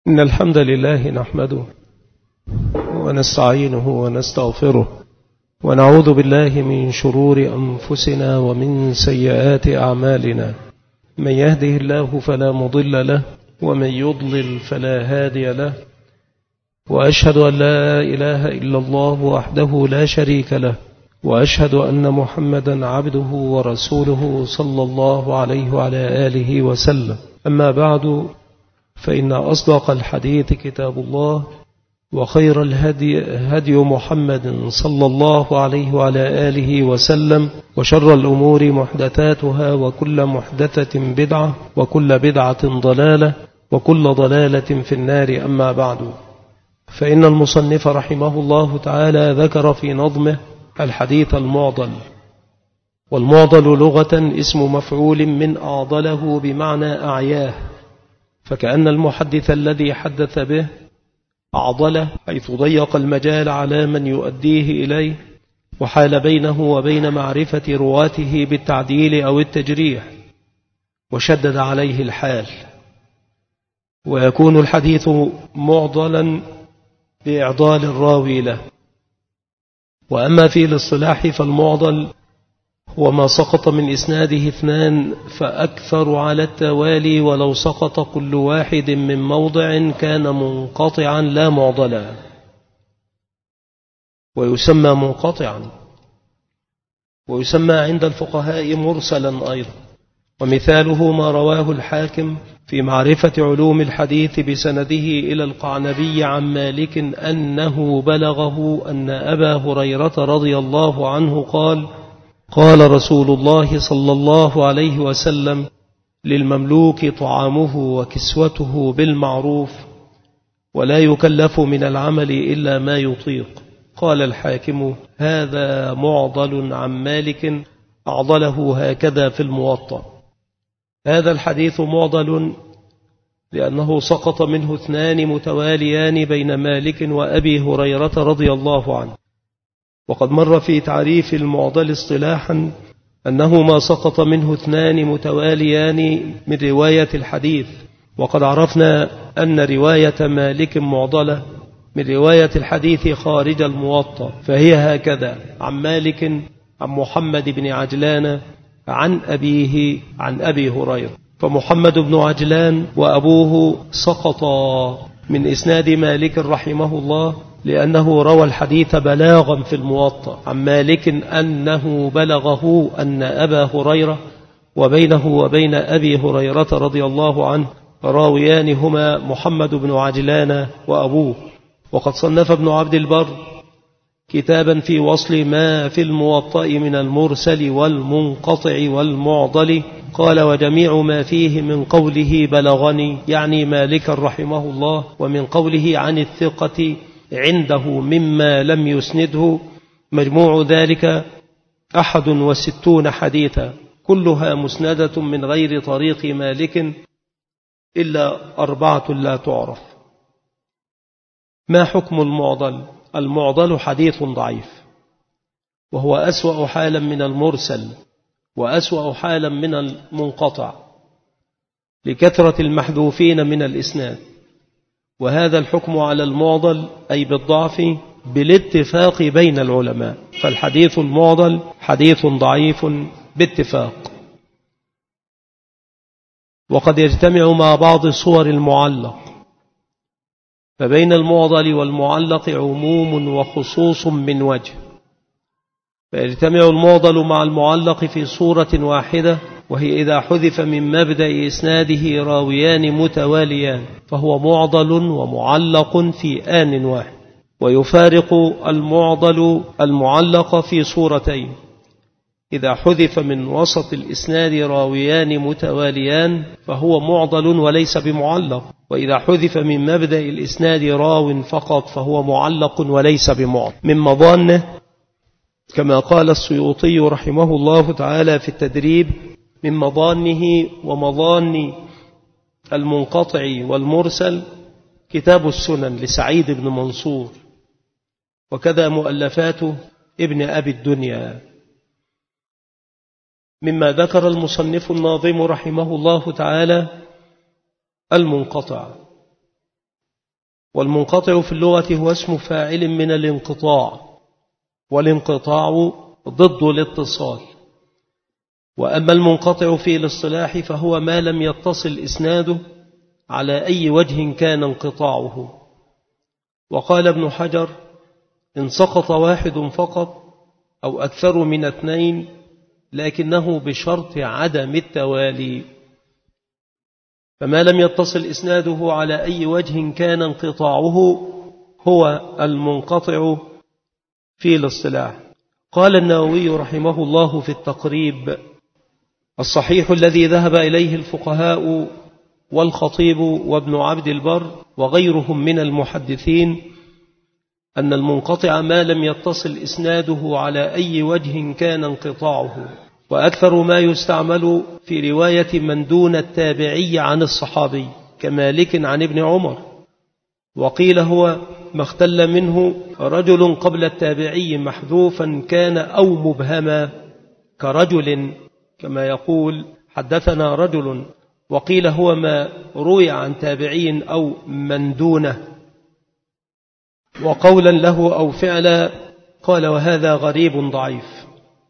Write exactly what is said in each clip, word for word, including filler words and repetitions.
إن الحمد لله نحمده ونستعينه ونستغفره ونعوذ بالله من شرور أنفسنا ومن سيئات أعمالنا. من يهده الله فلا مضل له ومن يضلل فلا هادي له، وأشهد أن لا إله إلا الله وحده لا شريك له، وأشهد أن محمدا عبده ورسوله صلى الله عليه وعلى آله وسلم. أما بعد، فإن أصدق الحديث كتاب الله، وخير الهدي هدي محمد صلى الله عليه وعلى آله وسلم، وشر الأمور محدثاتها، وكل محدثة بدعة، وكل بدعة ضلالة، وكل ضلالة في النار. أما بعد، فإن المصنف رحمه الله تعالى ذكر في نظمه الحديث المعضل. والمعضل لغة اسم مفعول من أعضله بمعنى أعياه، فكأن المحدث الذي حدث به أعضله، حيث ضيق المجال على من يؤديه إليه، وحال بينه وبين معرفة رواته بالتعديل أو التجريح، وشدد عليه الحال. ويكون الحديث معضلا بإعضال الراوي له. وأما في الاصطلاح فالمعضل هو ما سقط من إسناده اثنان فأكثر على التوالي، ولو سقط كل واحد من موضع كان منقطعا لا معضلا، ويسمى منقطعا، ويسمى عند الفقهاء مرسلا أيضا. ومثاله ما رواه الحاكم في معرفة علوم الحديث بسنده إلى القعنبي عن مالك أنه بلغه أن أبا هريرة رضي الله عنه قال: قال رسول الله صلى الله عليه وسلم: للمملوك طعامه وكسوته بالمعروف، ولا يكلف من العمل إلا ما يطيق. قال الحاكم: هذا معضل عن مالك، أعضله هكذا في الموطأ. هذا الحديث معضل لأنه سقط منه اثنان متواليان بين مالك وأبي هريرة رضي الله عنه. وقد مر في تعريف المعضل اصطلاحا أنه ما سقط منه اثنان متواليان من رواية الحديث. وقد عرفنا أن رواية مالك معضلة من رواية الحديث خارج الموطأ، فهي هكذا: عن مالك عن محمد بن عجلان عن أبيه عن أبي هريرة. فمحمد بن عجلان وأبوه سقطا من إسناد مالك رحمه الله، لأنه روى الحديث بلاغا في الموطأ عن مالك أنه بلغه أن أبا هريرة، وبينه وبين أبي هريرة رضي الله عنه راويان هما محمد بن عجلان وأبوه. وقد صنف ابن عبد البر كتابا في وصل ما في الموطأ من المرسل والمنقطع والمعضل، قال: وجميع ما فيه من قوله بلغني، يعني مالك رحمه الله، ومن قوله عن الثقة عنده مما لم يسنده، مجموع ذلك أحد وستون حديثا، كلها مسندة من غير طريق مالك إلا أربعة لا تعرف. ما حكم المعضل؟ المعضل حديث ضعيف، وهو أسوأ حالا من المرسل، وأسوأ حالا من المنقطع، لكثرة المحذوفين من الإسناد. وهذا الحكم على المعضل أي بالضعف بالاتفاق بين العلماء، فالحديث المعضل حديث ضعيف باتفاق. وقد يجتمع مع بعض صور المعلق، فبين المعضل والمعلق عموم وخصوص من وجه، فيجتمع المعضل مع المعلق في صورة واحدة، وهي إذا حذف من مبدأ إسناده راويان متواليان فهو معضل ومعلق في آن واحد. ويفارق المعضل المعلق في صورتين: إذا حذف من وسط الإسناد راويان متواليان فهو معضل وليس بمعلق، وإذا حذف من مبدأ الإسناد راو فقط فهو معلق وليس بمعضل. من مظانه، كما قال السيوطي رحمه الله تعالى في التدريب: من مظانه ومظان المنقطع والمرسل كتاب السنن لسعيد بن منصور، وكذا مؤلفاته ابن أبي الدنيا. مما ذكر المصنف الناظم رحمه الله تعالى المنقطع، والمنقطع في اللغة هو اسم فاعل من الانقطاع، والانقطاع ضد الاتصال. وأما المنقطع في الاصطلاح فهو ما لم يتصل إسناده على أي وجه كان انقطاعه. وقال ابن حجر: إن سقط واحد فقط أو أكثر من اثنين لكنه بشرط عدم التوالي. فما لم يتصل إسناده على أي وجه كان انقطاعه هو المنقطع في الاصطلاح. قال النووي رحمه الله في التقريب: الصحيح الذي ذهب إليه الفقهاء والخطيب وابن عبد البر وغيرهم من المحدثين أن المنقطع ما لم يتصل إسناده على أي وجه كان انقطاعه، وأكثر ما يستعمل في رواية من دون التابعي عن الصحابي كمالك عن ابن عمر. وقيل هو ما اختل منه رجل قبل التابعي محذوفا كان أو مبهما كرجل، كما يقول حدثنا رجل. وقيل هو ما روي عن تابعي أو من دونه، وقولا له أو فعلا. قال: وهذا غريب ضعيف.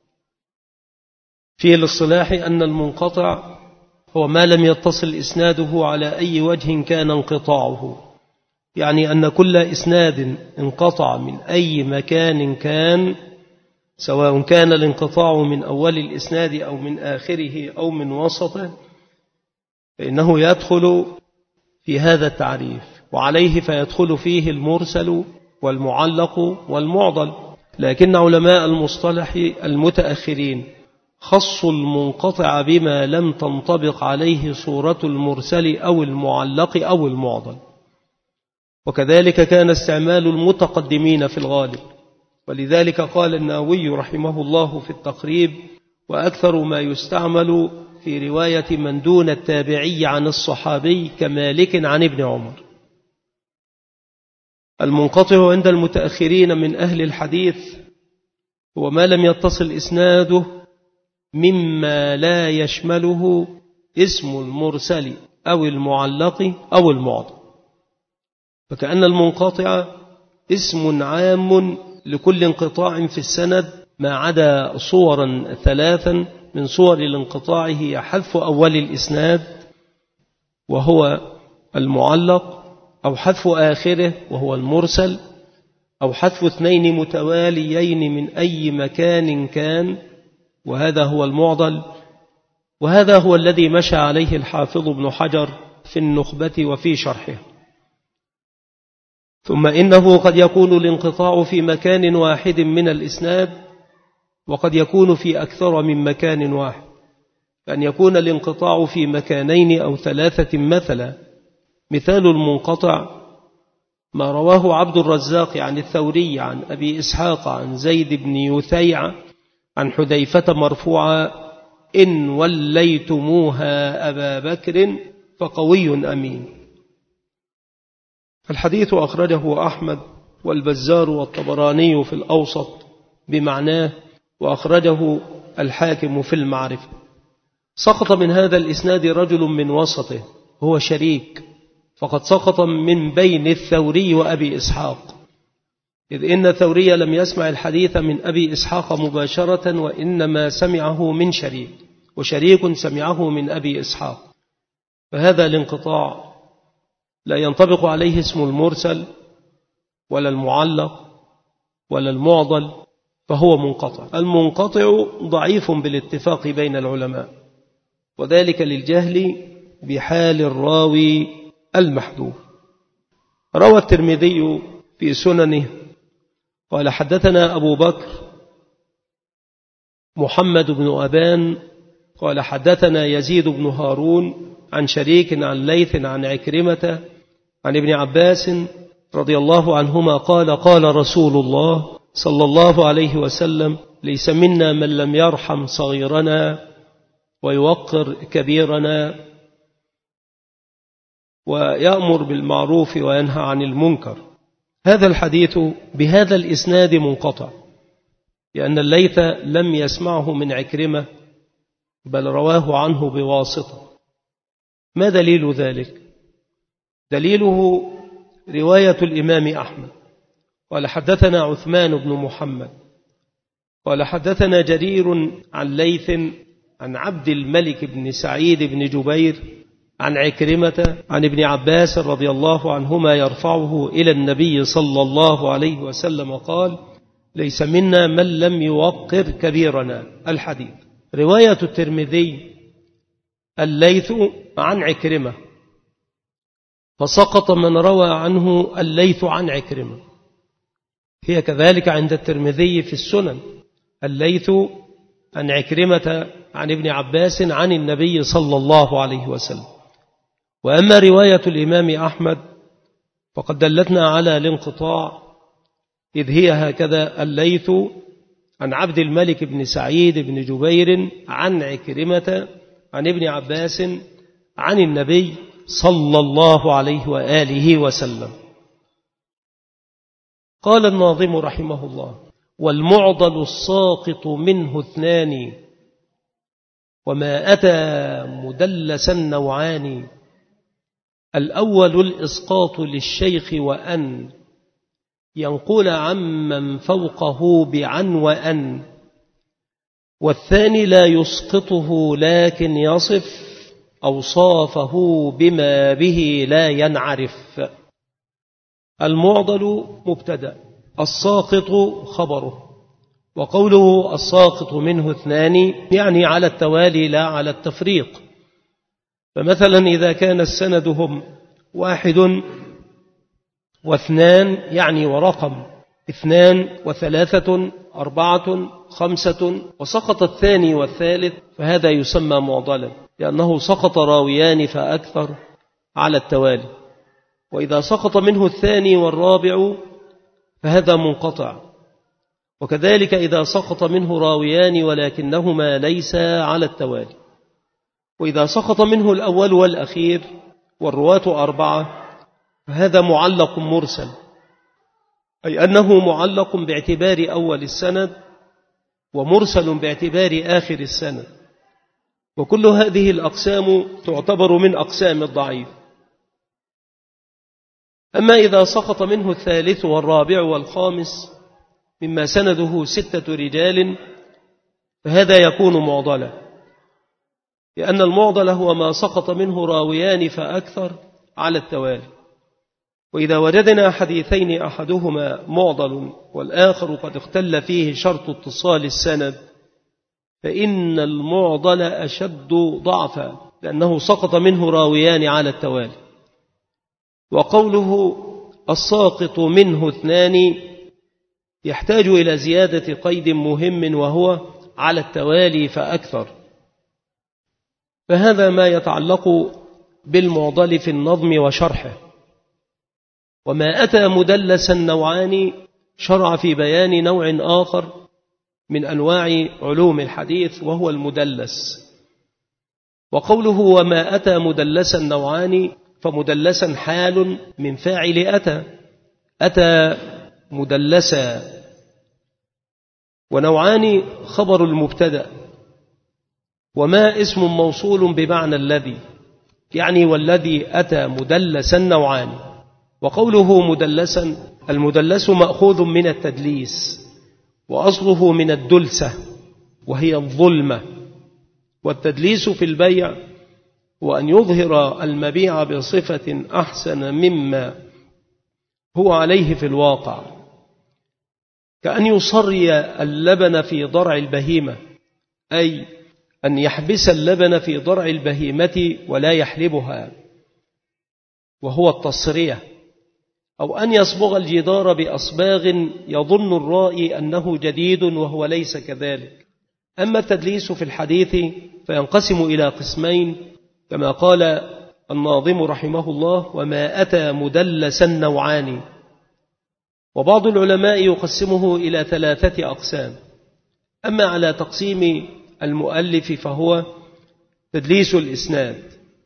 في الاصطلاح أن المنقطع هو ما لم يتصل إسناده على أي وجه كان انقطاعه، يعني أن كل إسناد انقطع من أي مكان كان، سواء كان الانقطاع من أول الإسناد أو من آخره أو من وسطه، فإنه يدخل في هذا التعريف، وعليه فيدخل فيه المرسل والمعلق والمعضل. لكن علماء المصطلح المتأخرين خصوا المنقطع بما لم تنطبق عليه صورة المرسل أو المعلق أو المعضل، وكذلك كان استعمال المتقدمين في الغالب. ولذلك قال النووي رحمه الله في التقريب: وأكثر ما يستعمل في رواية من دون التابعي عن الصحابي كمالك عن ابن عمر. المنقطع عند المتأخرين من أهل الحديث هو ما لم يتصل إسناده مما لا يشمله اسم المرسل أو المعلق أو المعضل، فكأن المنقطع اسم عام لكل انقطاع في السند ما عدا صورا ثلاثا من صور الانقطاع هي حذف أول الإسناد وهو المعلق، أو حذف آخره وهو المرسل، أو حذف اثنين متواليين من أي مكان كان وهذا هو المعضل. وهذا هو الذي مشى عليه الحافظ ابن حجر في النخبة وفي شرحه. ثم إنه قد يكون الانقطاع في مكان واحد من الإسناد، وقد يكون في أكثر من مكان واحد، فأن يكون الانقطاع في مكانين أو ثلاثة مثلا. مثال المنقطع ما رواه عبد الرزاق عن الثوري عن أبي إسحاق عن زيد بن يثيع عن حذيفة مرفوعا: إن وليتموها أبا بكر فقوي أمين. الحديث أخرجه أحمد والبزار والطبراني في الأوسط بمعناه، وأخرجه الحاكم في المعرفة. سقط من هذا الإسناد رجل من وسطه هو شريك، فقد سقط من بين الثوري وأبي إسحاق، إذ إن الثوري لم يسمع الحديث من أبي إسحاق مباشرة، وإنما سمعه من شريك، وشريك سمعه من أبي إسحاق. فهذا الانقطاع لا ينطبق عليه اسم المرسل ولا المعلق ولا المعضل، فهو منقطع. المنقطع ضعيف بالاتفاق بين العلماء، وذلك للجهل بحال الراوي المحذوف. روى الترمذي في سننه قال: حدثنا أبو بكر محمد بن أبان قال حدثنا يزيد بن هارون عن شريك عن ليث عن عكرمة عن ابن عباس رضي الله عنهما قال: قال رسول الله صلى الله عليه وسلم: ليس منا من لم يرحم صغيرنا ويوقر كبيرنا ويأمر بالمعروف وينهى عن المنكر. هذا الحديث بهذا الإسناد منقطع، لأن الليث لم يسمعه من عكرمة بل رواه عنه بواسطة. ما دليل ذلك؟ دليله رواية الإمام أحمد قال حدثنا عثمان بن محمد قال حدثنا جرير عن ليث عن عبد الملك بن سعيد بن جبير عن عكرمة عن ابن عباس رضي الله عنهما يرفعه إلى النبي صلى الله عليه وسلم قال ليس منا من لم يوقر كبيرنا الحديث. رواية الترمذي الليث عن عكرمة، فسقط من روى عنه الليث عن عكرمة. هي كذلك عند الترمذي في السنن الليث عن عكرمة عن ابن عباس عن النبي صلى الله عليه وسلم. وأما رواية الإمام أحمد فقد دلتنا على الانقطاع، إذ هي هكذا: الليث عن عبد الملك بن سعيد بن جبير عن عكرمة عن ابن عباس عن النبي صلى الله عليه وآله وسلم. قال الناظم رحمه الله: والمعضل الساقط منه اثنان وما أتى مدلسا نوعان. الأول الإسقاط للشيخ وأن ينقل عمن فوقه بعن وأن، والثاني لا يسقطه لكن يصف أوصافه بما به لا ينعرف. المعضل مبتدأ، الساقط خبره. وقوله الساقط منه اثنان يعني على التوالي لا على التفريق. فمثلا إذا كان السندهم واحد واثنان يعني ورقم اثنان وثلاثة أربعة خمسة وسقط الثاني والثالث فهذا يسمى معضلا، لأنه سقط راويان فأكثر على التوالي. وإذا سقط منه الثاني والرابع فهذا منقطع. وكذلك إذا سقط منه راويان ولكنهما ليس على التوالي. وإذا سقط منه الأول والأخير والرواة أربعة فهذا معلق مرسل، أي أنه معلق باعتبار أول السند ومرسل باعتبار آخر السند. وكل هذه الأقسام تعتبر من أقسام الضعيف. أما إذا سقط منه الثالث والرابع والخامس مما سنده ستة رجال فهذا يكون معضلا، لأن المعضل هو ما سقط منه راويان فأكثر على التوالي. وإذا وجدنا حديثين أحدهما معضل والآخر قد اختل فيه شرط اتصال السند فإن المعضل أشد ضعفا، لأنه سقط منه راويان على التوالي. وقوله الساقط منه اثنان يحتاج إلى زيادة قيد مهم وهو على التوالي فأكثر. فهذا ما يتعلق بالمعضل في النظم وشرحه. وما أتى مدلسا نوعان شرع في بيان نوع آخر من أنواع علوم الحديث وهو المدلس. وقوله وما أتى مدلسا نوعان فمدلسا حال من فاعل أتى، أتى مدلسا. ونوعان خبر المبتدأ، وما اسم موصول بمعنى الذي، يعني والذي أتى مدلسا نوعان. وقوله مدلسا، المدلس مأخوذ من التدليس وأصله من الدلسة وهي الظلمة. والتدليس في البيع وأن يظهر المبيع بصفة أحسن مما هو عليه في الواقع، كأن يصري اللبن في ضرع البهيمة، أي أن يحبس اللبن في ضرع البهيمة ولا يحلبها وهو التصرية، أو أن يصبغ الجدار بأصباغ يظن الرائي أنه جديد وهو ليس كذلك. أما التدليس في الحديث فينقسم إلى قسمين كما قال الناظم رحمه الله: وما أتى مدلسا نوعان. وبعض العلماء يقسمه إلى ثلاثة أقسام. أما على تقسيم المؤلف فهو تدليس الإسناد.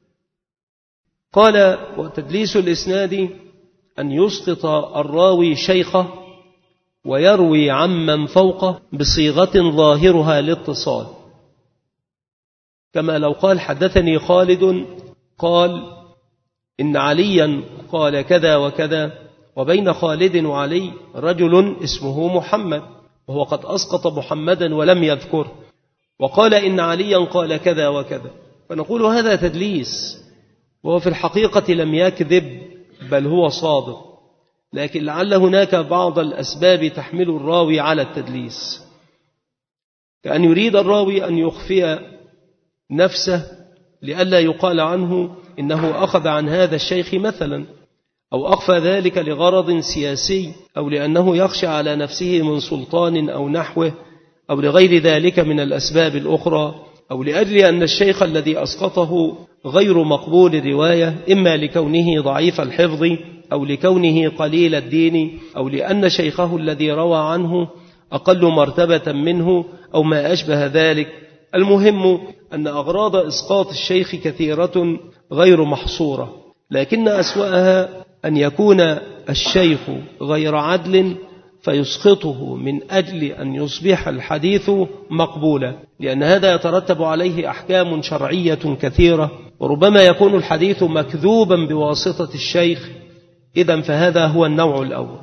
قال: وتدليس الإسناد أن يسقط الراوي شيخه ويروي عمن فوقه بصيغة ظاهرها الاتصال، كما لو قال حدثني خالد قال إن عليا قال كذا وكذا، وبين خالد وعلي رجل اسمه محمد وهو قد أسقط محمدا ولم يذكر، وقال إن عليا قال كذا وكذا، فنقول هذا تدليس، وهو في الحقيقة لم يكذب بل هو صادق، لكن لعل هناك بعض الأسباب تحمل الراوي على التدليس، كأن يريد الراوي أن يخفي نفسه لئلا يقال عنه إنه أخذ عن هذا الشيخ مثلا، أو أخفى ذلك لغرض سياسي، أو لأنه يخشى على نفسه من سلطان أو نحوه، أو لغير ذلك من الأسباب الأخرى، أو لأجل أن الشيخ الذي أسقطه غير مقبول الرواية، إما لكونه ضعيف الحفظ أو لكونه قليل الدين، أو لأن شيخه الذي روى عنه أقل مرتبة منه، أو ما أشبه ذلك. المهم أن أغراض إسقاط الشيخ كثيرة غير محصورة، لكن أسوأها أن يكون الشيخ غير عدل فيسقطه من أجل أن يصبح الحديث مقبولا، لأن هذا يترتب عليه أحكام شرعية كثيرة، وربما يكون الحديث مكذوبا بواسطة الشيخ. إذن فهذا هو النوع الأول.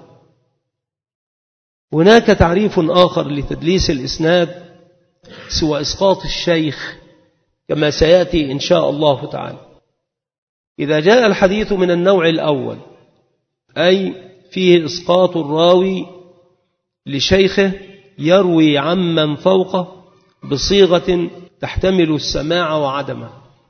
هناك تعريف آخر لتدليس الإسناد سوى إسقاط الشيخ كما سيأتي إن شاء الله تعالى. إذا جاء الحديث من النوع الأول، أي فيه إسقاط الراوي لشيخه يروي عمن فوقه بصيغة تحتمل السماع وعدمه.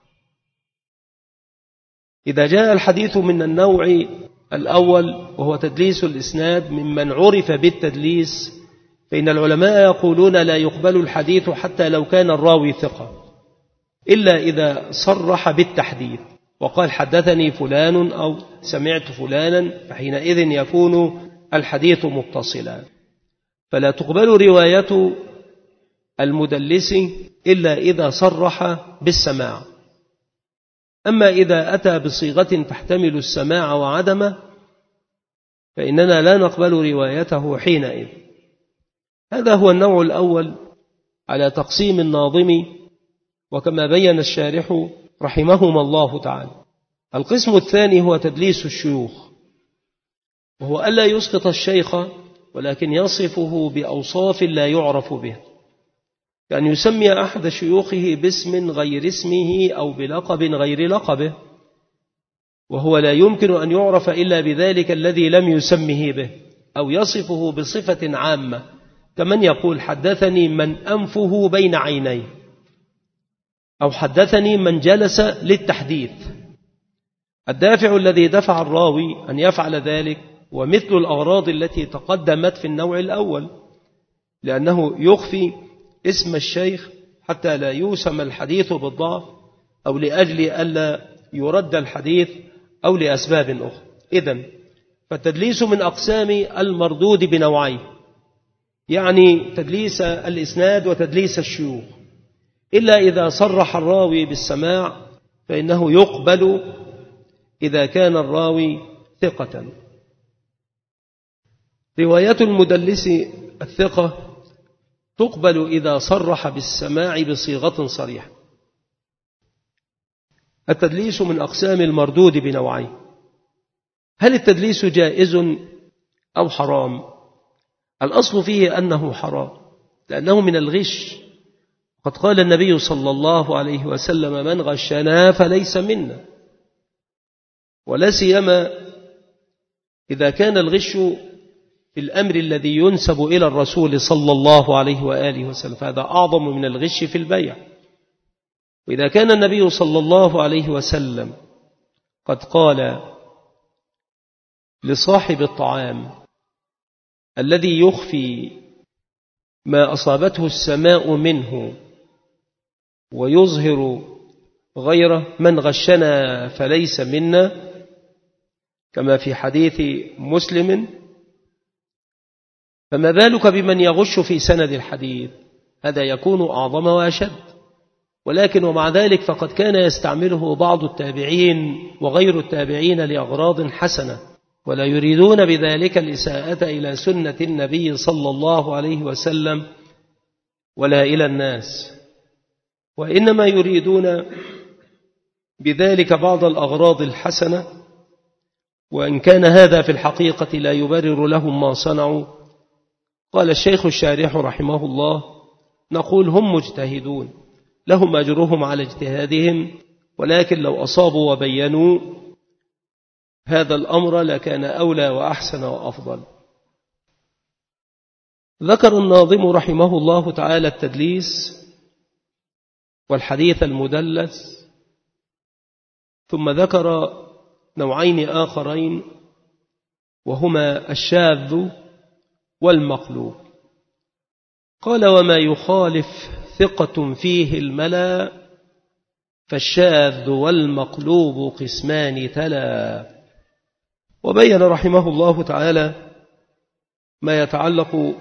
إذا جاء الحديث من النوع الأول وهو تدليس الإسناد ممن عرف بالتدليس، فإن العلماء يقولون لا يقبل الحديث حتى لو كان الراوي ثقة، إلا إذا صرح بالتحديث وقال حدثني فلان أو سمعت فلانا، فحينئذ يكون الحديث متصلا. فلا تقبل رواية المدلس إلا إذا صرح بالسماع. أما إذا أتى بصيغة تحتمل السماع وعدمه فإننا لا نقبل روايته حينئذ. هذا هو النوع الأول على تقسيم الناظم، وكما بين الشارح رحمهما الله تعالى. القسم الثاني هو تدليس الشيوخ، وهو ألا يسقط الشيخ ولكن يصفه بأوصاف لا يعرف به، كأن يسمي أحد شيوخه باسم غير اسمه أو بلقب غير لقبه، وهو لا يمكن أن يعرف إلا بذلك الذي لم يسمه به، أو يصفه بصفة عامة، كمن يقول حدثني من أنفه بين عينيه، أو حدثني من جلس للتحديث. الدافع الذي دفع الراوي أن يفعل ذلك ومثل الأغراض التي تقدمت في النوع الأول، لأنه يخفي اسم الشيخ حتى لا يوسم الحديث بالضعف، أو لأجل ألا يرد الحديث، أو لأسباب أخرى. إذن فالتدليس من أقسام المردود بنوعين، يعني تدليس الإسناد وتدليس الشيوخ، إلا إذا صرح الراوي بالسماع فإنه يقبل إذا كان الراوي ثقة. رواية المدلس الثقة تقبل إذا صرح بالسماع بصيغة صريحة. التدليس من أقسام المردود بنوعين. هل التدليس جائز أو حرام؟ الأصل فيه أنه حرام، لأنه من الغش. قد قال النبي صلى الله عليه وسلم من غشنا فليس منا، ولا سيما إذا كان الغش في الأمر الذي ينسب إلى الرسول صلى الله عليه وآله وسلم، فهذا أعظم من الغش في البيع. وإذا كان النبي صلى الله عليه وسلم قد قال لصاحب الطعام الذي يخفي ما أصابته السماء منه ويظهر غيره من غشنا فليس منا، كما في حديث مسلم، فما بالك بمن يغش في سند الحديث؟ هذا يكون أعظم وأشد. ولكن ومع ذلك فقد كان يستعمله بعض التابعين وغير التابعين لأغراض حسنة، ولا يريدون بذلك الإساءة إلى سنة النبي صلى الله عليه وسلم ولا إلى الناس، وإنما يريدون بذلك بعض الأغراض الحسنة، وإن كان هذا في الحقيقة لا يبرر لهم ما صنعوا. قال الشيخ الشارح رحمه الله: نقول هم مجتهدون لهم أجرهم على اجتهادهم، ولكن لو أصابوا وبينوا هذا الأمر لكان أولى وأحسن وأفضل. ذكر الناظم رحمه الله تعالى التدليس والحديث المدلس، ثم ذكر نوعين آخرين وهما الشاذ والمقلوب. قال: وما يخالف ثقة فيه الملا، فالشاذ والمقلوب قسمان تلا. وبين رحمه الله تعالى ما يتعلق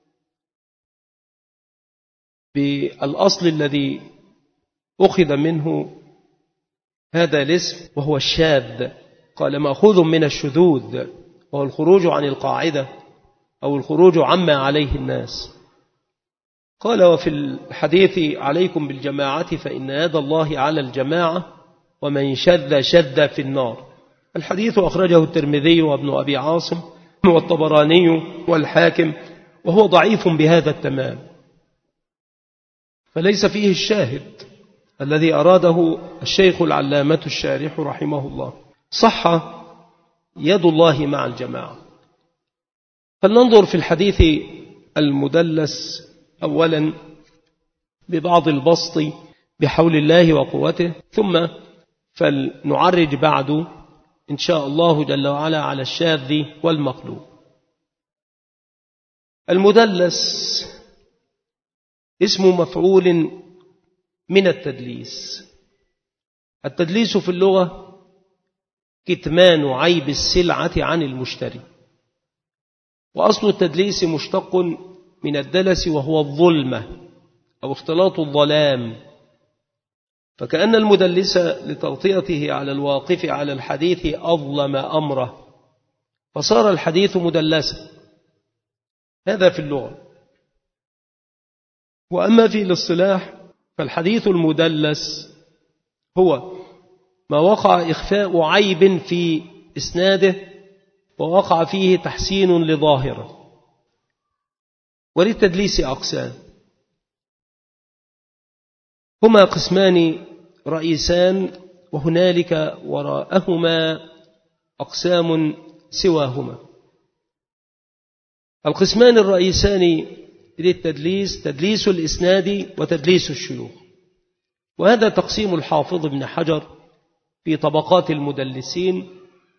بالأصل الذي أخذ منه هذا الاسم وهو الشاذ. قال: مأخوذ من الشذوذ وهو الخروج عن القاعدة أو الخروج عما عليه الناس. قال: وفي الحديث عليكم بالجماعة فإن يد الله على الجماعة ومن شذ شذ في النار. الحديث أخرجه الترمذي وابن أبي عاصم والطبراني والحاكم، وهو ضعيف بهذا التمام، فليس فيه الشاهد الذي أراده الشيخ العلامة الشارح رحمه الله. صح يد الله مع الجماعة. فلننظر في الحديث المدلس أولا ببعض البسط بحول الله وقوته، ثم فلنعرج بعد إن شاء الله جل وعلا على الشاذ والمقلوب. المدلس اسم مفعول من التدليس. التدليس في اللغة كتمان عيب السلعة عن المشتري، وأصل التدليس مشتق من الدلس وهو الظلمة أو اختلاط الظلام، فكأن المدلس لتغطيته على الواقف على الحديث أظلم أمره فصار الحديث مدلسا. هذا في اللغة. وأما في الاصطلاح فالحديث المدلس هو ما وقع إخفاء عيب في إسناده ووقع فيه تحسين لظاهره. وللتدليس أقسام، هما قسمان رئيسان وهنالك وراءهما أقسام سواهما. القسمان الرئيسان للتدليس تدليس الإسناد وتدليس الشيوخ، وهذا تقسيم الحافظ ابن حجر في طبقات المدلسين،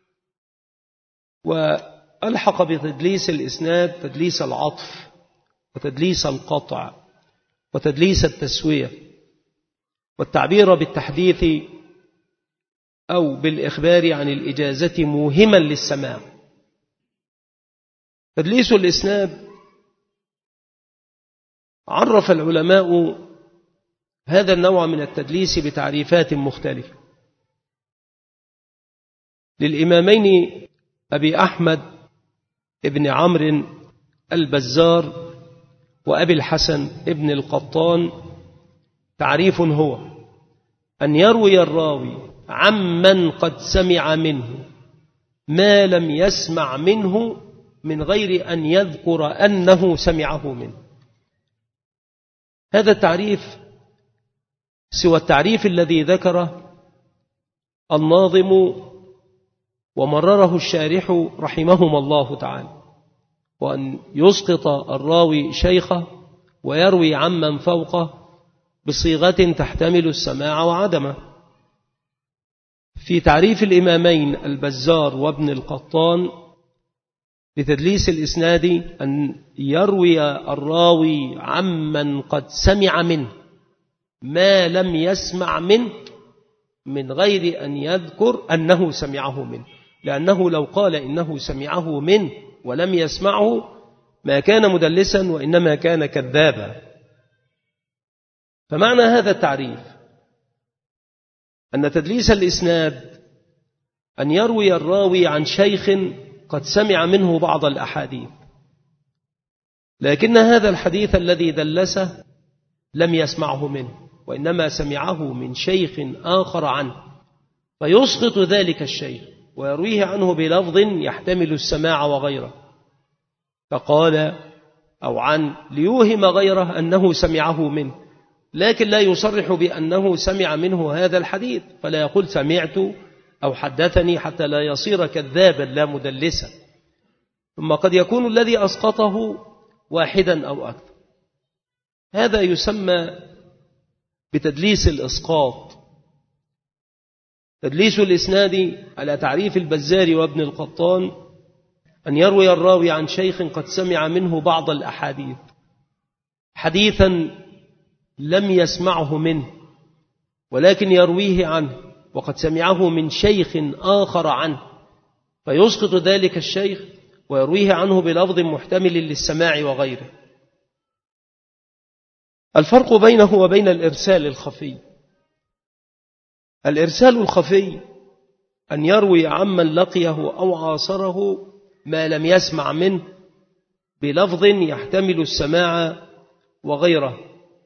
وألحق بتدليس الإسناد تدليس العطف وتدليس القطع وتدليس التسوية والتعبير بالتحديث أو بالإخبار عن الإجازة موهما للسماع. تدليس الإسناد عرف العلماء هذا النوع من التدليس بتعريفات مختلفة. للإمامين أبي أحمد ابن عمرو البزار وأبي الحسن ابن القطان تعريف هو أن يروي الراوي عمن قد سمع منه ما لم يسمع منه من غير أن يذكر أنه سمعه منه. هذا التعريف سوى التعريف الذي ذكره الناظم ومرره الشارح رحمهما الله تعالى، وأن يسقط الراوي شيخه ويروي عمن فوقه بصيغة تحتمل السماع وعدمه. في تعريف الإمامين البزار وابن القطان لتدليس الإسناد أن يروي الراوي عمن قد سمع منه ما لم يسمع منه من غير أن يذكر أنه سمعه منه، لأنه لو قال إنه سمعه منه ولم يسمعه ما كان مدلسا وإنما كان كذابا. فمعنى هذا التعريف أن تدليس الإسناد أن يروي الراوي عن شيخ قد سمع منه بعض الأحاديث، لكن هذا الحديث الذي دلسه لم يسمعه منه وإنما سمعه من شيخ آخر عنه، فيسقط ذلك الشيخ ويرويه عنه بلفظ يحتمل السماع وغيره، فقال أو عن، ليوهم غيره أنه سمعه منه، لكن لا يصرح بأنه سمع منه هذا الحديث، فلا يقول سمعت أو حدثني حتى لا يصير كذابا لا مدلسا. ثم قد يكون الذي أسقطه واحدا أو أكثر، هذا يسمى بتدليس الإسقاط. تدليس الإسناد على تعريف البزار وابن القطان أن يروي الراوي عن شيخ قد سمع منه بعض الأحاديث حديثا لم يسمعه منه، ولكن يرويه عنه وقد سمعه من شيخ آخر عنه، فيسقط ذلك الشيخ ويرويه عنه بلفظ محتمل للسماع وغيره. الفرق بينه وبين الإرسال الخفي: الإرسال الخفي أن يروي عمن لقيه أو عاصره ما لم يسمع منه بلفظ يحتمل السماع وغيره،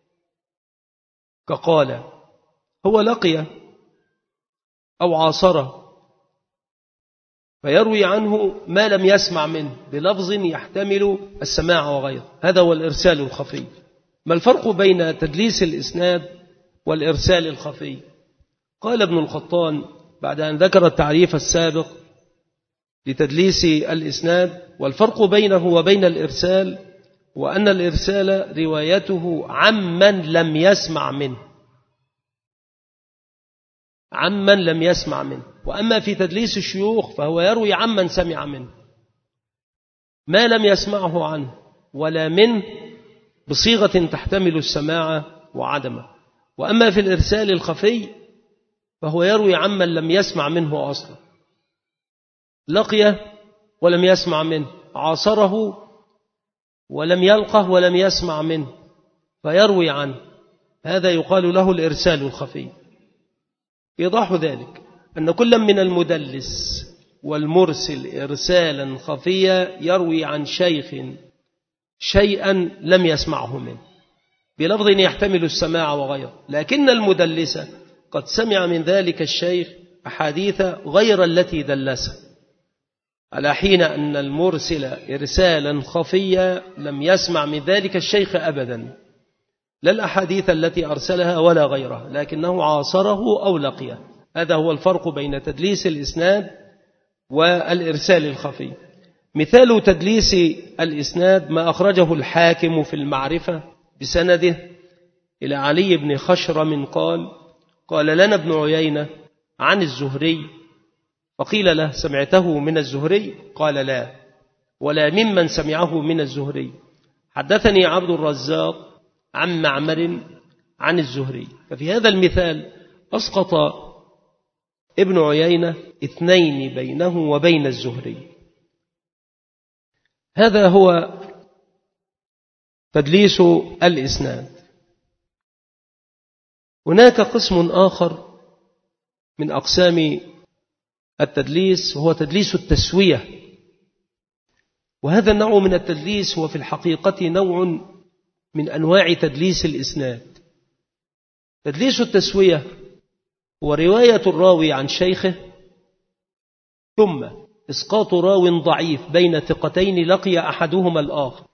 كقال هو لقيه أو عاصره، فيروي عنه ما لم يسمع منه بلفظ يحتمل السماع وغيره، هذا هو الإرسال الخفي. ما الفرق بين تدليس الإسناد والإرسال الخفي؟ قال ابن القطان بعد أن ذكر التعريف السابق لتدليس الإسناد: والفرق بينه وبين الإرسال وأن الإرسال روايته عمن لم يسمع منه، عمن لم يسمع منه، وأما في تدليس الشيوخ فهو يروي عمن سمع منه ما لم يسمعه عنه ولا منه بصيغة تحتمل السماع وعدمه. وأما في الإرسال الخفي فهو يروي عمن لم يسمع منه أصلا، لقيه ولم يسمع منه، عاصره ولم يلقه ولم يسمع منه، فيروي عنه، هذا يقال له الإرسال الخفي. إيضاح ذلك أن كل من المدلس والمرسل إرسالا خفيا يروي عن شيخ شيئا لم يسمعه منه بلفظ يحتمل السماع وغيره، لكن المدلس قد سمع من ذلك الشيخ أحاديث غير التي دلسه، على حين أن المرسل إرسالا خفيا لم يسمع من ذلك الشيخ أبدا، لا الأحاديث التي أرسلها ولا غيرها، لكنه عاصره أو لقيه. هذا هو الفرق بين تدليس الإسناد والإرسال الخفي. مثال تدليس الإسناد ما أخرجه الحاكم في المعرفة بسنده إلى علي بن خشرم قال: قال لنا ابن عيينة عن الزهري، فقيل له: سمعته من الزهري؟ قال: لا، ولا ممن سمعه من الزهري. حدثني عبد الرزاق عن معمر عن الزهري. ففي هذا المثال أسقط ابن عيينة اثنين بينه وبين الزهري. هذا هو تدليس الإسناد. هناك قسم آخر من أقسام التدليس وهو تدليس التسوية، وهذا النوع من التدليس هو في الحقيقة نوع من أنواع تدليس الإسناد. تدليس التسوية هو رواية الراوي عن شيخه ثم إسقاط راو ضعيف بين ثقتين لقي أحدهما الآخر.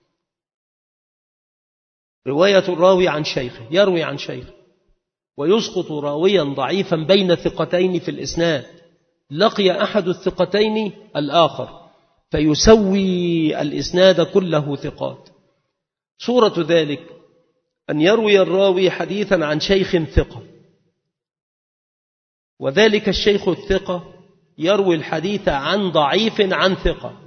رواية الراوي عن شيخه، يروي عن شيخه ويسقط راويا ضعيفا بين ثقتين في الإسناد، لقي أحد الثقتين الآخر فيسوي الإسناد كله ثقات. صورة ذلك أن يروي الراوي حديثا عن شيخ ثقة، وذلك الشيخ الثقة يروي الحديث عن ضعيف عن ثقة.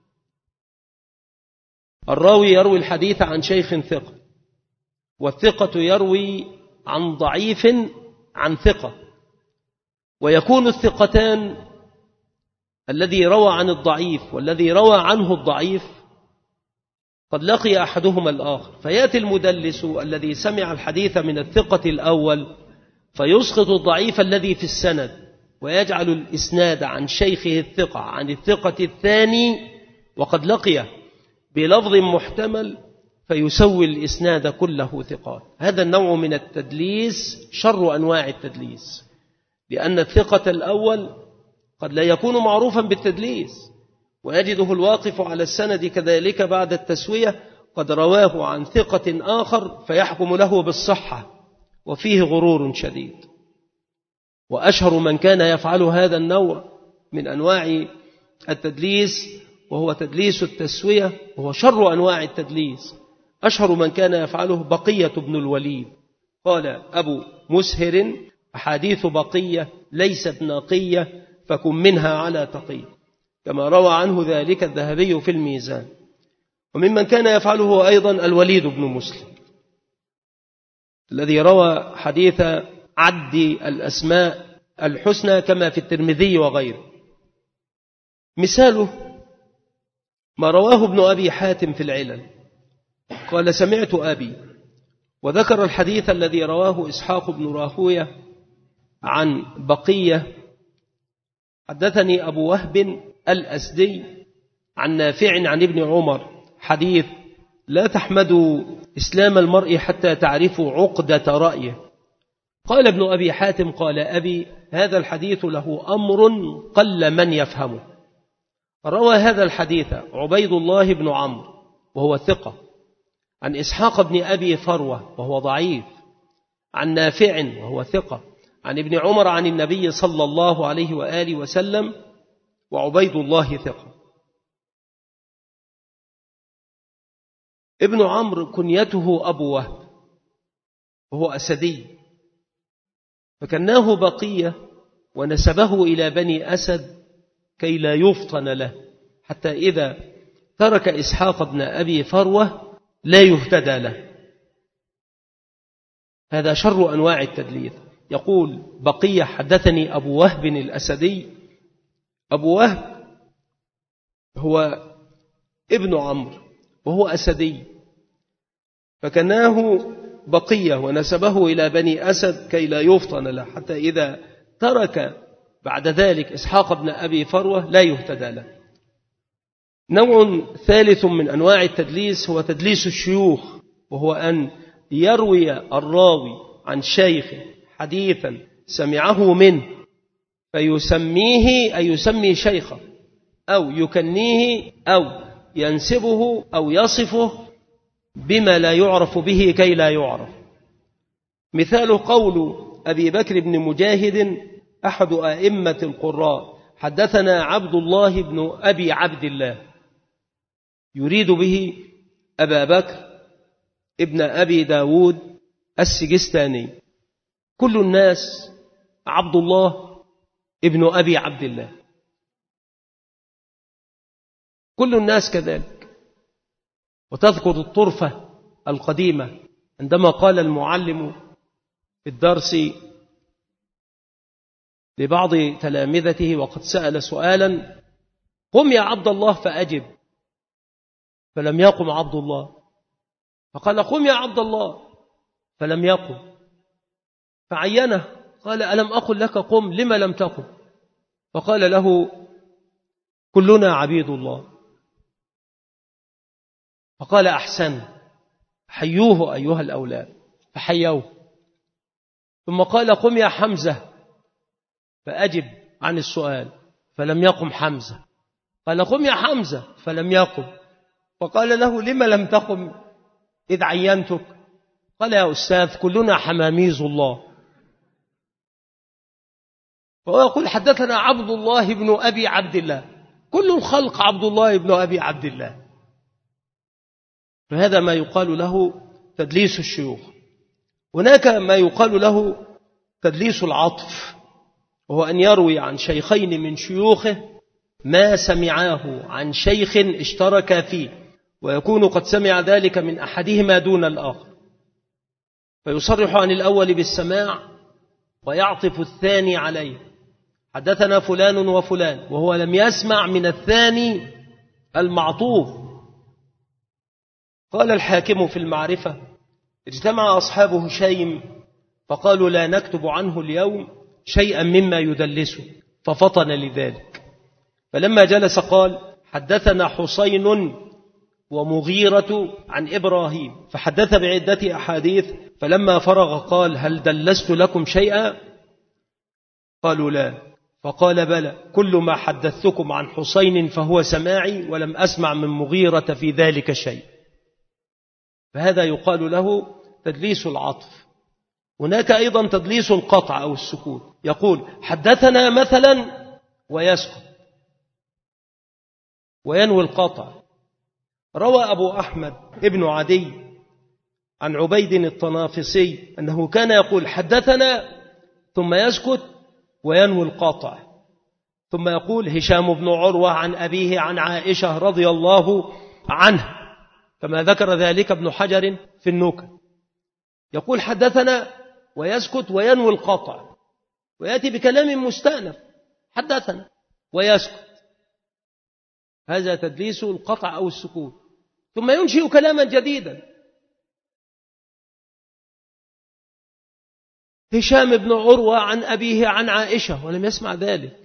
الراوي يروي الحديث عن شيخ ثقة، والثقة يروي عن ضعيف عن ثقة، ويكون الثقتان الذي روى عن الضعيف والذي روى عنه الضعيف قد لقي أحدهما الآخر، فيأتي المدلس الذي سمع الحديث من الثقة الأول فيسقط الضعيف الذي في السند ويجعل الإسناد عن شيخه الثقة عن الثقة الثاني وقد لقيه بلفظ محتمل فيسوي الإسناد كله ثقات. هذا النوع من التدليس شر أنواع التدليس، لأن الثقة الأول قد لا يكون معروفا بالتدليس، ويجده الواقف على السند كذلك بعد التسوية قد رواه عن ثقة آخر فيحكم له بالصحة، وفيه غرور شديد. وأشهر من كان يفعل هذا النوع من أنواع التدليس وهو تدليس التسوية، وهو شر أنواع التدليس. أشهر من كان يفعله بقية بن الوليد. قال أبو مسهر: أحاديث بقية ليست نقية، فكن منها على تقية، كما روى عنه ذلك الذهبي في الميزان. وممن كان يفعله أيضا الوليد بن مسلم الذي روى حديث عد الأسماء الحسنى كما في الترمذي وغيره. مثاله ما رواه ابن أبي حاتم في العلل، قال: سمعت أبي، وذكر الحديث الذي رواه إسحاق بن راهوية عن بقية: حدثني أبو وهب الأسدي عن نافع عن ابن عمر حديث: لا تحمدوا إسلام المرء حتى تعرفوا عقدة رأيه. قال ابن أبي حاتم: قال أبي: هذا الحديث له أمر قل من يفهمه. روى هذا الحديث عبيد الله بن عمرو وهو ثقة عن إسحاق بن أبي فروة وهو ضعيف عن نافع وهو ثقة عن ابن عمر عن النبي صلى الله عليه وآله وسلم، وعبيد الله ثقة. ابن عمرو كنيته أبو وهب وهو أسدي، فكناه بقية ونسبه إلى بني أسد كي لا يفطن له، حتى إذا ترك إسحاق بن أبي فروة لا يهتدى له. هذا شر أنواع التدليس. يقول بقية: حدثني أبو وهب الأسدي. أبو وهب هو ابن عمرو وهو أسدي، فكناه بقية ونسبه إلى بني أسد كي لا يفطن له، حتى إذا ترك بعد ذلك إسحاق بن أبي فروة لا يهتدى له. نوع ثالث من أنواع التدليس هو تدليس الشيوخ، وهو أن يروي الراوي عن شيخ حديثا سمعه منه فيسميه أي يسمي شيخه أو يكنيه أو ينسبه أو يصفه بما لا يعرف به كي لا يعرف. مثال قول أبي بكر بن مجاهد أحد أئمة القراء: حدثنا عبد الله بن أبي عبد الله، يريد به أبا بكر ابن أبي داود السجستاني. كل الناس عبد الله ابن أبي عبد الله، كل الناس كذلك. وتذكر الطرفة القديمة عندما قال المعلم في الدرس لبعض تلامذته وقد سأل سؤالا: قم يا عبد الله فأجب، فلم يقم عبد الله، فقال: قم يا عبد الله، فلم يقم، فعينه قال: ألم أقل لك قم، لما لم تقم؟ فقال له: كلنا عبيد الله. فقال: أحسن، حيوه أيها الأولاد، فحيوه. ثم قال: قم يا حمزة فأجب عن السؤال، فلم يقم حمزة. قال: قم يا حمزة، فلم يقم. فقال له: لما لم تقم إذ عينتك؟ قال: يا أستاذ كلنا حماميز الله. فهو يقول: حدثنا عبد الله بن أبي عبد الله، كل الخلق عبد الله بن أبي عبد الله. فهذا ما يقال له تدليس الشيوخ. هناك ما يقال له تدليس العطف، وهو أن يروي عن شيخين من شيوخه ما سمعاه عن شيخ اشترك فيه، ويكون قد سمع ذلك من أحدهما دون الآخر، فيصرح عن الأول بالسماع ويعطف الثاني عليه: حدثنا فلان وفلان، وهو لم يسمع من الثاني المعطوف. قال الحاكم في المعرفة: اجتمع أصحاب هشيم فقالوا: لا نكتب عنه اليوم شيئا مما يدلسه، ففطن لذلك. فلما جلس قال: حدثنا حسين ومغيرة عن إبراهيم، فحدث بعدة أحاديث. فلما فرغ قال: هل دلست لكم شيئا؟ قالوا لا. فقال بلى، كل ما حدثتكم عن حسين فهو سماعي، ولم أسمع من مغيرة في ذلك شيء. فهذا يقال له تدليس العطف. هناك أيضا تدليس القطع أو السكوت، يقول حدثنا مثلا ويسكت وينوي القطع. روى أبو أحمد ابن عدي عن عبيد الطنافسي أنه كان يقول حدثنا ثم يسكت وينوي القطع، ثم يقول هشام بن عروة عن أبيه عن عائشة رضي الله عنه، كما ذكر ذلك ابن حجر في النكت. يقول حدثنا ويسكت وينوي القطع، ويأتي بكلام مستأنف حدثنا ويسكت، هذا تدليس القطع أو السكوت. ثم ينشئ كلاما جديدا، هشام بن عروة عن أبيه عن عائشة، ولم يسمع ذلك،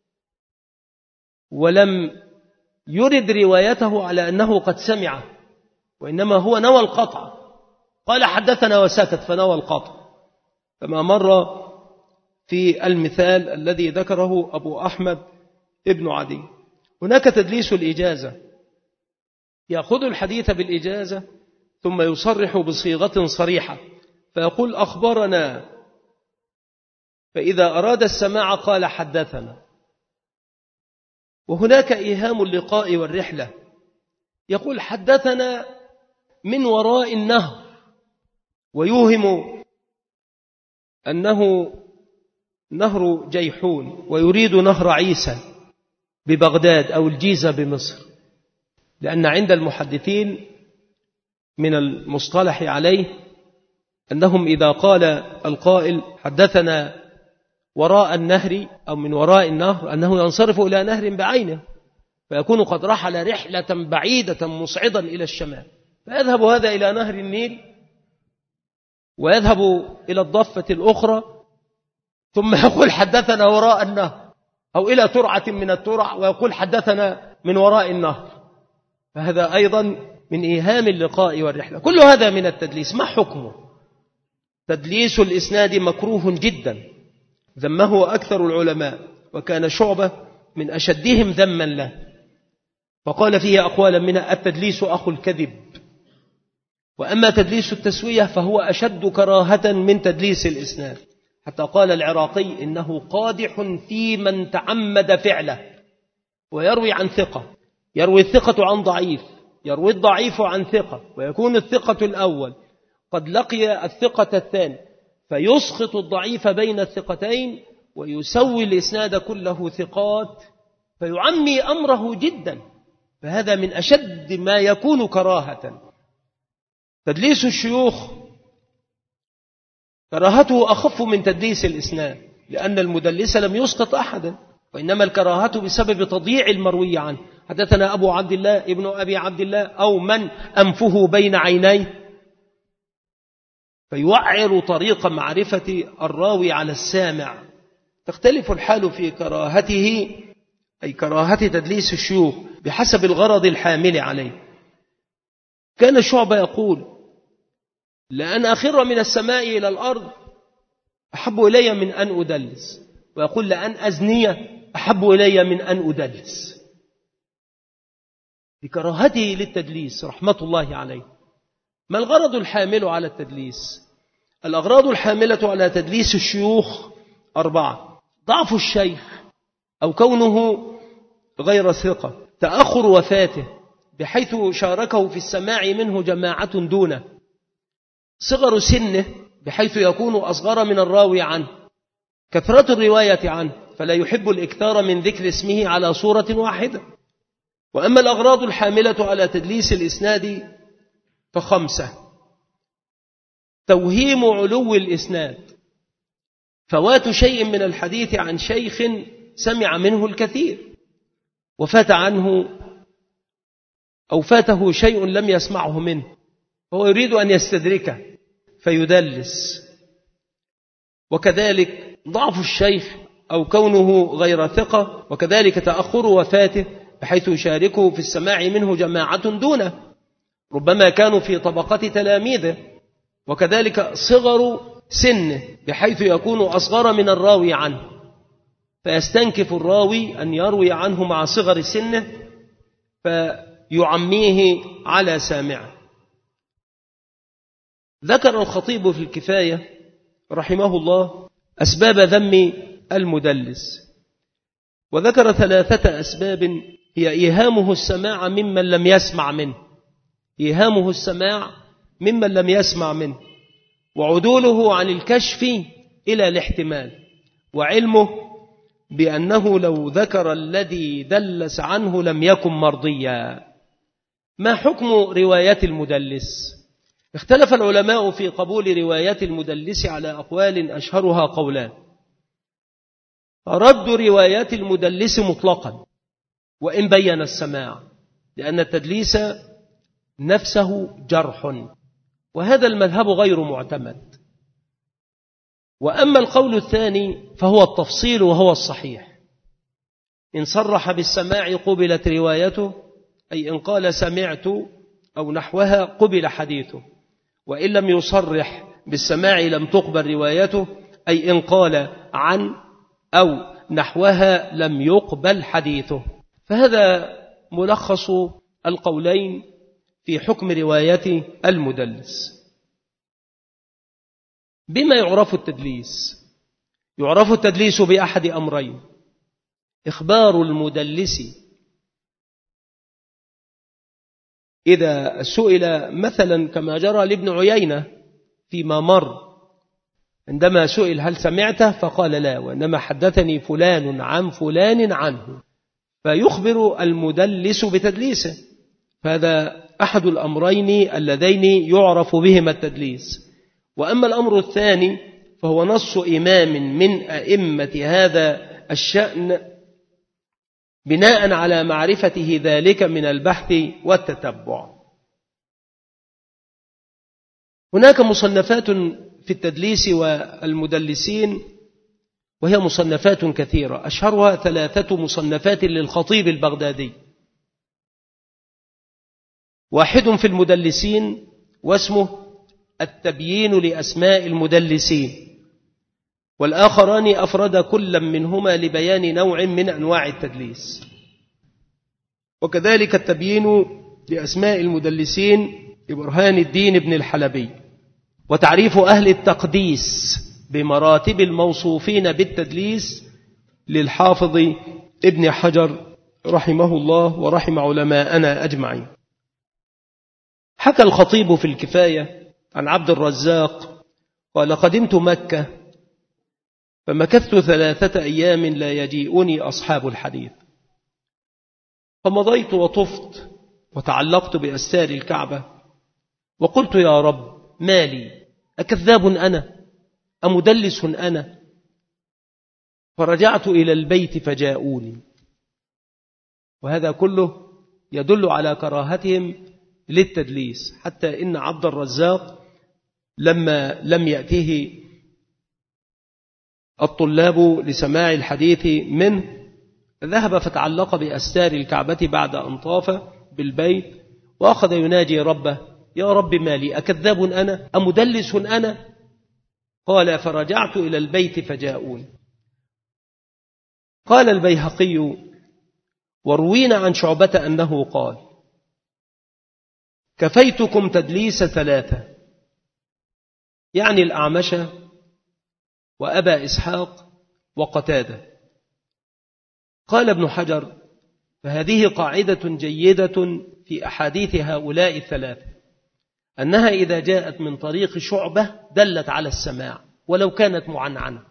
ولم يرد روايته على أنه قد سمع، وإنما هو نوى القطع، قال حدثنا وسكت فنوى القطع، كما مر في المثال الذي ذكره أبو أحمد ابن عدي. هناك تدليس الإجازة، يأخذ الحديث بالإجازة ثم يصرح بصيغة صريحة، فيقول أخبرنا، فإذا أراد السماع قال حدثنا. وهناك إيهام اللقاء والرحلة، يقول حدثنا من وراء النهر، ويوهم أنه نهر جيحون ويريد نهر عيسى ببغداد أو الجيزة بمصر، لأن عند المحدثين من المصطلح عليه أنهم إذا قال القائل حدثنا وراء النهر أو من وراء النهر، أنه ينصرف إلى نهر بعينه، فيكون قد رحل رحلة بعيدة مصعدا إلى الشمال، فيذهب هذا إلى نهر النيل ويذهب إلى الضفة الأخرى، ثم يقول حدثنا وراء النهر، أو إلى ترعة من الترع ويقول حدثنا من وراء النهر، فهذا أيضا من إيهام اللقاء والرحلة. كل هذا من التدليس. ما حكمه؟ تدليس الإسناد مكروه جدا، ذمه أكثر العلماء، وكان شعبة من أشدهم ذما له، فقال فيه أقوالا منها التدليس أخو الكذب. وأما تدليس التسوية فهو أشد كراهة من تدليس الإسناد، حتى قال العراقي إنه قادح في من تعمد فعله، ويروي عن ثقة، يروي الثقة عن ضعيف، يروي الضعيف عن ثقة، ويكون الثقة الأول قد لقي الثقة الثاني، فيسقط الضعيف بين الثقتين ويسوي الإسناد كله ثقات، فيعمي أمره جدا، فهذا من أشد ما يكون كراهة. تدليس الشيوخ كراهته أخف من تدليس الإسناد، لأن المدلس لم يسقط أحدا، وإنما الكراهة بسبب تضييع المروي عنه. حدثنا أبو عبد الله ابن أبي عبد الله، أو من أنفه بين عينيه، فيوعر طريق معرفة الراوي على السامع. تختلف الحال في كراهته، أي كراهة تدليس الشيوخ، بحسب الغرض الحامل عليه. كان شعبة يقول لأن أخر من السماء إلى الأرض أحب إلي من أن أدلس، ويقول لأن أزني أحب إلي من أن أدلس، بكراهته للتدليس رحمة الله عليه. ما الغرض الحامل على التدليس؟ الأغراض الحاملة على تدليس الشيوخ أربعة: ضعف الشيخ أو كونه غير ثقة، تأخر وفاته بحيث شاركه في السماع منه جماعة دونه، صغر سنه بحيث يكون أصغر من الراوي عنه، كثرة الرواية عنه فلا يحب الإكثار من ذكر اسمه على صورة واحدة. وأما الأغراض الحاملة على تدليس الإسناد فخمسة: توهيم علو الإسناد، فوات شيء من الحديث عن شيخ سمع منه الكثير وفات عنه أو فاته شيء لم يسمعه منه، فهو يريد أن يستدركه فيدلس. وكذلك ضعف الشيخ أو كونه غير ثقة، وكذلك تأخر وفاته بحيث يشاركه في السماع منه جماعة دونه، ربما كانوا في طبقة تلاميذه، وكذلك صغر سنه بحيث يكون أصغر من الراوي عنه، فيستنكف الراوي أن يروي عنه مع صغر سنه فيعميه على سامعه. ذكر الخطيب في الكفاية رحمه الله أسباب ذم المدلس، وذكر ثلاثة أسباب هي إيهامه السماع ممن لم يسمع منه إيهامه السماع ممن لم يسمع منه وعدوله عن الكشف إلى الاحتمال، وعلمه بأنه لو ذكر الذي دلس عنه لم يكن مرضيا. ما حكم رواية المدلس؟ اختلف العلماء في قبول رواية المدلس على أقوال أشهرها قولان: رد رواية المدلس مطلقا وإن بين السماع، لأن التدليس نفسه جرح، وهذا المذهب غير معتمد. وأما القول الثاني فهو التفصيل وهو الصحيح، إن صرح بالسماع قبلت روايته، أي إن قال سمعت أو نحوها قبل حديثه، وإن لم يصرح بالسماع لم تقبل روايته، أي إن قال عن أو نحوها لم يقبل حديثه. فهذا ملخص القولين في حكم رواية المدلس. بما يعرف التدليس؟ يعرف التدليس بأحد أمرين: إخبار المدلس إذا سئل، مثلا كما جرى لابن عيينة فيما مر، عندما سئل هل سمعته فقال لا، وإنما حدثني فلان عن فلان عنه، فيخبر المدلس بتدليسه. فهذا أحد الأمرين اللذين يعرف بهما التدليس. وأما الأمر الثاني فهو نص إمام من أئمة هذا الشأن بناء على معرفته ذلك من البحث والتتبع. هناك مصنفات في التدليس والمدلسين، وهي مصنفات كثيرة، أشهرها ثلاثة مصنفات للخطيب البغدادي: واحد في المدلسين واسمه التبيين لأسماء المدلسين، والآخران أفرد كل منهما لبيان نوع من أنواع التدليس. وكذلك التبيين لأسماء المدلسين لبرهان الدين بن الحلبي، وتعريف أهل التقديس بمراتب الموصوفين بالتدليس للحافظ ابن حجر رحمه الله ورحم علماءنا أجمعين. حكى الخطيب في الكفاية عن عبد الرزاق قال: قدمت مكة فمكثت ثلاثة أيام لا يجيئني أصحاب الحديث، فمضيت وطفت وتعلقت بأستار الكعبة وقلت: يا رب ما لي؟ أكذاب أنا؟ أمدلس أنا؟ فرجعت إلى البيت فجاءوني. وهذا كله يدل على كراهتهم للتدليس، حتى إن عبد الرزاق لما لم يأته الطلاب لسماع الحديث منه ذهب فتعلق بأستار الكعبة بعد أن طاف بالبيت، وأخذ يناجي ربه: يا رب ما لي؟ أكذاب أنا؟ أمدلس أنا؟ قال: فرجعت إلى البيت فجاءوني. قال البيهقي: وروينا عن شعبة أنه قال: كفيتكم تدليس ثلاثة، يعني الأعمش وأبا إسحاق وقتادة. قال ابن حجر: فهذه قاعدة جيدة في أحاديث هؤلاء الثلاثة، أنها إذا جاءت من طريق شعبة دلت على السماع ولو كانت معنعنة.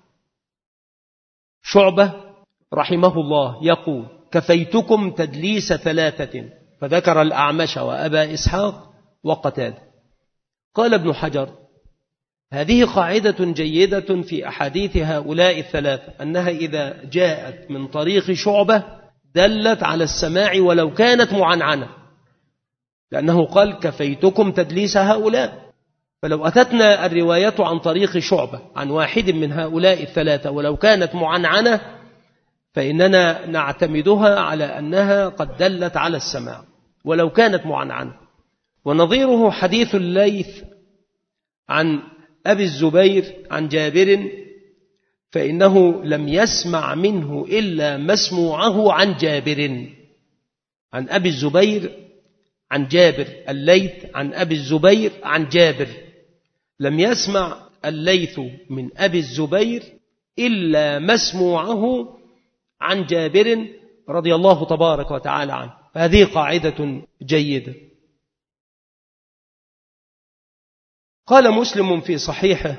شعبة رحمه الله يقول: كفيتكم تدليس ثلاثة، فذكر الأعمش وأبا إسحاق وقتادة. قال ابن حجر: هذه قاعدة جيدة في أحاديث هؤلاء الثلاثة، أنها إذا جاءت من طريق شعبة دلت على السماع ولو كانت معنعنة، لأنه قال: كفيتكم تدليس هؤلاء. فلو أتتنا الرواية عن طريق شعبة عن واحد من هؤلاء الثلاثة ولو كانت معنعنة فإننا نعتمدها على أنها قد دلت على السماع ولو كانت معنعنة. ونظيره حديث الليث عن أبي الزبير عن جابر فإنه لم يسمع منه إلا مسموعه عن جابر، عن أبي الزبير عن جابر. الليث عن أبي الزبير عن جابر، لم يسمع الليث من أبي الزبير إلا مسموعه عن جابر رضي الله تبارك وتعالى عنه. هذه قاعدة جيدة. قال مسلم في صحيحه: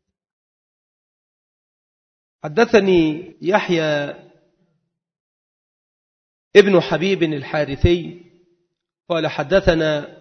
حدثني يحيى ابن حبيب الحارثي قال حدثنا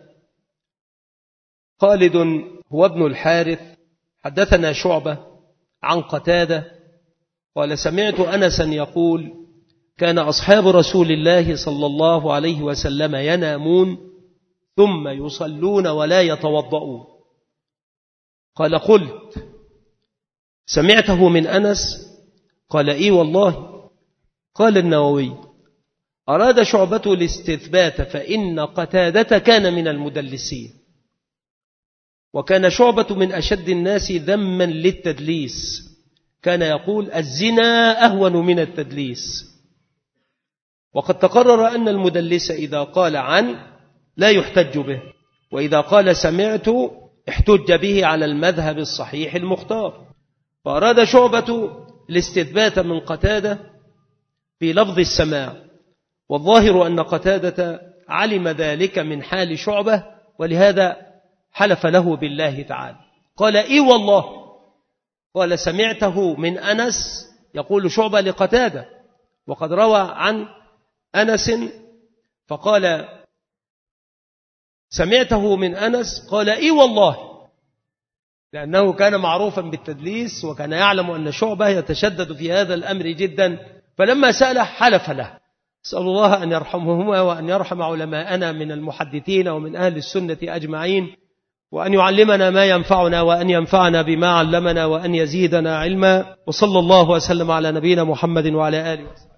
خالد هو ابن الحارث حدثنا شعبة عن قتادة قال: سمعت أنسا يقول: كان أصحاب رسول الله صلى الله عليه وسلم ينامون ثم يصلون ولا يتوضؤون. قال: قلت: سمعته من أنس؟ قال: إي والله. قال النووي: أراد شعبة الاستثبات، فإن قتادة كان من المدلسين، وكان شعبة من أشد الناس ذما للتدليس، كان يقول: الزنا أهون من التدليس. وقد تقرر أن المدلس إذا قال عن لا يحتج به، وإذا قال سمعت احتج به على المذهب الصحيح المختار. فأراد شعبة الاستثبات من قتادة في لفظ السماع، والظاهر أن قتادة علم ذلك من حال شعبة، ولهذا حلف له بالله تعالى. قال: إي والله. قال: سمعته من أنس، يقول شعبة لقتادة، وقد روى عن أنس فقال: سمعته من أنس. قال: إي والله، لأنه كان معروفا بالتدليس، وكان يعلم أن شعبة يتشدد في هذا الأمر جدا، فلما سأل حلف له. أسأل الله أن يرحمهما وأن يرحم علماءنا من المحدثين ومن أهل السنة أجمعين، وأن يعلمنا ما ينفعنا، وأن ينفعنا بما علمنا، وأن يزيدنا علما. وصلى الله وسلم على نبينا محمد وعلى آله وسلم.